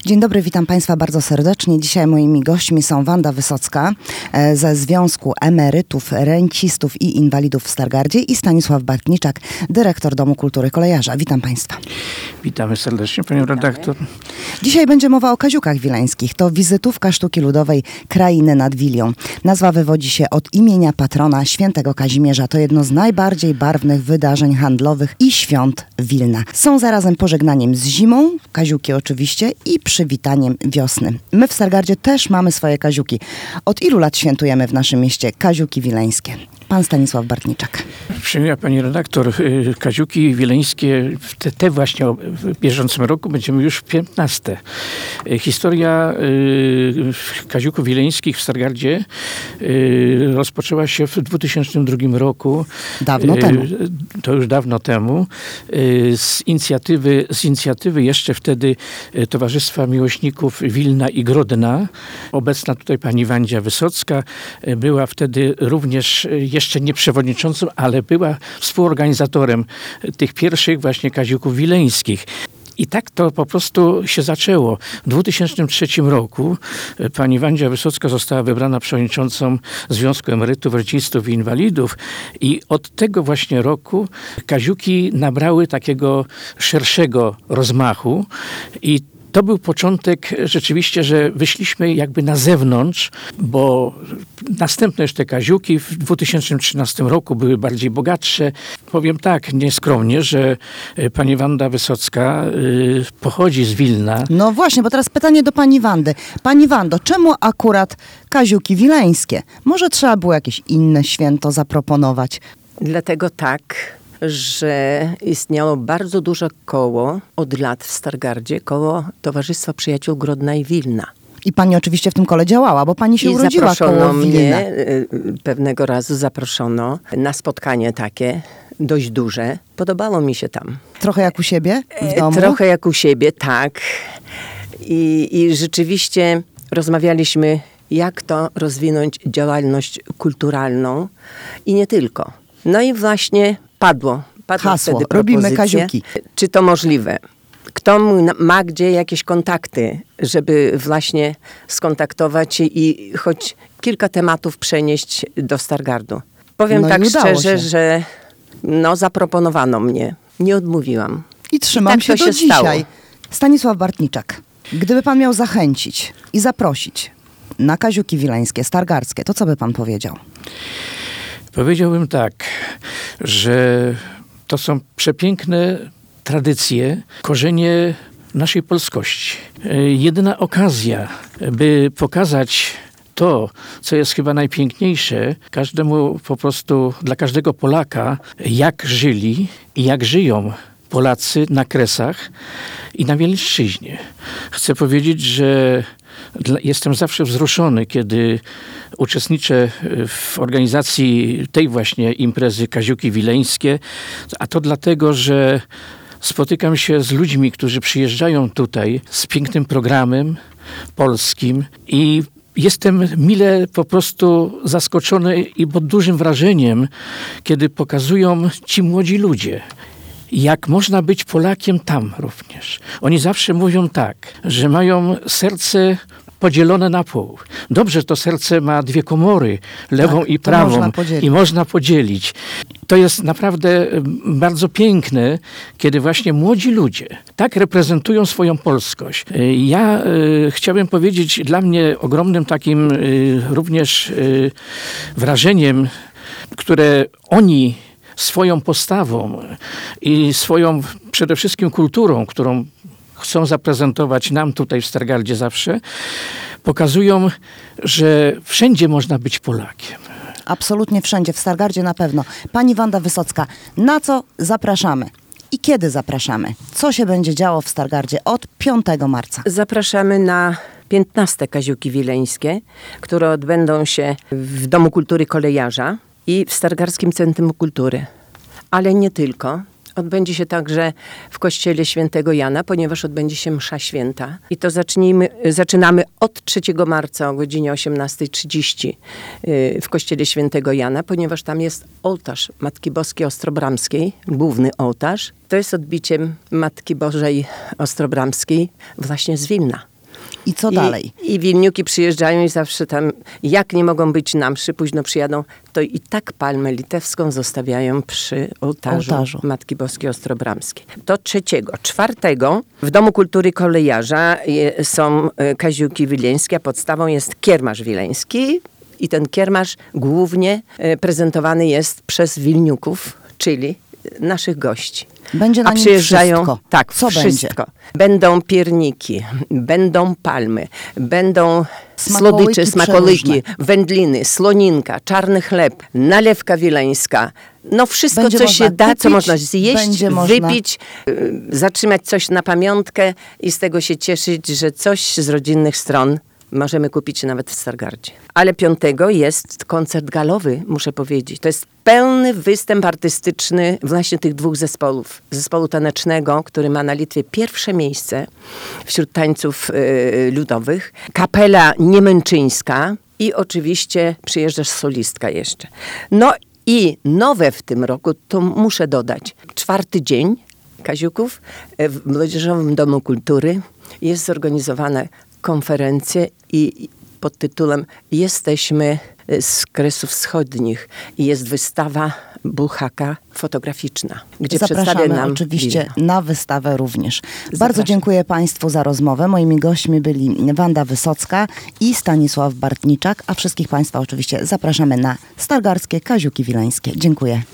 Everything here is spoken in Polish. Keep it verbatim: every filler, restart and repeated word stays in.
Dzień dobry, witam Państwa bardzo serdecznie. Dzisiaj moimi gośćmi są Wanda Wysocka e, ze Związku Emerytów, Rencistów i Inwalidów w Stargardzie i Stanisław Bartniczak, dyrektor Domu Kultury Kolejarza. Witam Państwa. Witamy serdecznie, Panią redaktor. Dzisiaj będzie mowa o Kaziukach Wileńskich. To wizytówka sztuki ludowej Krainy nad Wilią. Nazwa wywodzi się od imienia patrona świętego Kazimierza. To jedno z najbardziej barwnych wydarzeń handlowych i świąt Wilna. Są zarazem pożegnaniem z zimą, Kaziuki oczywiście, i przywitaniem wiosny. My w Stargardzie też mamy swoje Kaziuki. Od ilu lat świętujemy w naszym mieście Kaziuki Wileńskie? Pan Stanisław Bartniczak. Przyjęła Pani redaktor, Kaziuki Wileńskie, te, te właśnie w bieżącym roku będziemy już w piętnaste. Historia Kaziuków Wileńskich w Stargardzie rozpoczęła się w dwutysięcznym drugim roku. Dawno temu. To już dawno temu. Z inicjatywy, z inicjatywy jeszcze wtedy Towarzystwa Miłośników Wilna i Grodna. Obecna tutaj pani Wandzia Wysocka była wtedy również jeszcze nie przewodniczącą, ale była współorganizatorem tych pierwszych właśnie Kaziuków Wileńskich. I tak to po prostu się zaczęło. W dwa tysiące trzecim roku pani Wandzia Wysocka została wybrana przewodniczącą Związku Emerytów, Rencistów i Inwalidów i od tego właśnie roku Kaziuki nabrały takiego szerszego rozmachu i to był początek rzeczywiście, że wyszliśmy jakby na zewnątrz, bo następne już te Kaziuki w dwa tysiące trzynastym roku były bardziej bogatsze. Powiem tak, nieskromnie, że pani Wanda Wysocka y, pochodzi z Wilna. No właśnie, bo teraz pytanie do pani Wandy. Pani Wando, czemu akurat Kaziuki Wileńskie? Może trzeba było jakieś inne święto zaproponować? Dlatego tak, że istniało bardzo duże koło od lat w Stargardzie, koło Towarzystwa Przyjaciół Grodna i Wilna. I pani oczywiście w tym kole działała, bo pani się I urodziła koło zaproszono Wilna. mnie, pewnego razu zaproszono na spotkanie takie, dość duże. Podobało mi się tam. Trochę jak u siebie w domu? Trochę jak u siebie, tak. I, i rzeczywiście rozmawialiśmy, jak to rozwinąć działalność kulturalną i nie tylko. No i właśnie padło. Padło Hasło, wtedy robimy propozycja. Kaziuki. Czy to możliwe? Kto ma gdzie jakieś kontakty, żeby właśnie skontaktować i choć kilka tematów przenieść do Stargardu? Powiem No tak szczerze, się. że no, zaproponowano mnie. Nie odmówiłam. I trzymam I tak się to do się dzisiaj. stało. Stanisław Bartniczak, gdyby pan miał zachęcić i zaprosić na Kaziuki Wileńskie, Stargardzkie, to co by pan powiedział? Powiedziałbym tak, że to są przepiękne tradycje, korzenie naszej polskości. Jedyna okazja, by pokazać to, co jest chyba najpiękniejsze, każdemu po prostu, dla każdego Polaka, jak żyli i jak żyją Polacy na Kresach i na Wileńszczyźnie. Chcę powiedzieć, że jestem zawsze wzruszony, kiedy uczestniczę w organizacji tej właśnie imprezy Kaziuki Wileńskie, a to dlatego, że spotykam się z ludźmi, którzy przyjeżdżają tutaj z pięknym programem polskim i jestem mile po prostu zaskoczony i pod dużym wrażeniem, kiedy pokazują ci młodzi ludzie, jak można być Polakiem tam również. Oni zawsze mówią tak, że mają serce podzielone na pół. Dobrze, to serce ma dwie komory, lewą tak, i prawą, można podzielić. i można podzielić. To jest naprawdę bardzo piękne, kiedy właśnie młodzi ludzie tak reprezentują swoją polskość. Ja y, chciałbym powiedzieć, dla mnie ogromnym takim y, również y, wrażeniem, które oni swoją postawą i swoją przede wszystkim kulturą, którą chcą zaprezentować nam tutaj w Stargardzie zawsze, pokazują, że wszędzie można być Polakiem. Absolutnie wszędzie, w Stargardzie na pewno. Pani Wanda Wysocka, na co zapraszamy? I kiedy zapraszamy? Co się będzie działo w Stargardzie od piątego marca? Zapraszamy na piętnaste Kaziuki Wileńskie, które odbędą się w Domu Kultury Kolejarza i w Stargardzkim Centrum Kultury. Ale nie tylko. Odbędzie się także w kościele Świętego Jana, ponieważ odbędzie się msza święta. I to zacznijmy, zaczynamy od trzeciego marca o godzinie osiemnasta trzydzieści w kościele Świętego Jana, ponieważ tam jest ołtarz Matki Boskiej Ostrobramskiej, główny ołtarz. To jest odbiciem Matki Bożej Ostrobramskiej właśnie z Wilna. I co dalej? I, I Wilniuki przyjeżdżają i zawsze tam, jak nie mogą być na mszy, późno przyjadą, to i tak palmę litewską zostawiają przy ołtarzu, Ołtarzu. Matki Boskiej Ostrobramskiej. To trzeciego. Czwartego w Domu Kultury Kolejarza je, są e, kaziuki wileńskie, a podstawą jest kiermasz wileński. I ten kiermasz głównie e, prezentowany jest przez Wilniuków, czyli naszych gości. Będzie na A nim przyjeżdżają, wszystko. tak, Co wszystko. Będą pierniki, będą palmy, będą Smakołyki słodycze, smakołyki, przeróżne. wędliny, słoninka, czarny chleb, nalewka wileńska. No wszystko, Będzie co można się da, kupić, co można zjeść, będzie można- wypić, y, zatrzymać coś na pamiątkę i z tego się cieszyć, że coś z rodzinnych stron możemy kupić nawet w Stargardzie. Ale piątego jest koncert galowy, muszę powiedzieć. To jest pełny występ artystyczny właśnie tych dwóch zespołów. Zespołu tanecznego, który ma na Litwie pierwsze miejsce wśród tańców y, ludowych. Kapela niemęczyńska i oczywiście przyjeżdżasz solistka jeszcze. No i nowe w tym roku, to muszę dodać, czwarty dzień Kaziuków w Młodzieżowym Domu Kultury jest zorganizowana konferencja i pod tytułem Jesteśmy z Kresów Wschodnich i jest wystawa Buchaka fotograficzna, gdzie przedstawia Zapraszamy nam oczywiście Wilno. na wystawę również. Bardzo Zapraszam. dziękuję Państwu za rozmowę. Moimi gośćmi byli Wanda Wysocka i Stanisław Bartniczak, a wszystkich Państwa oczywiście zapraszamy na Stargardzkie Kaziuki Wileńskie. Dziękuję.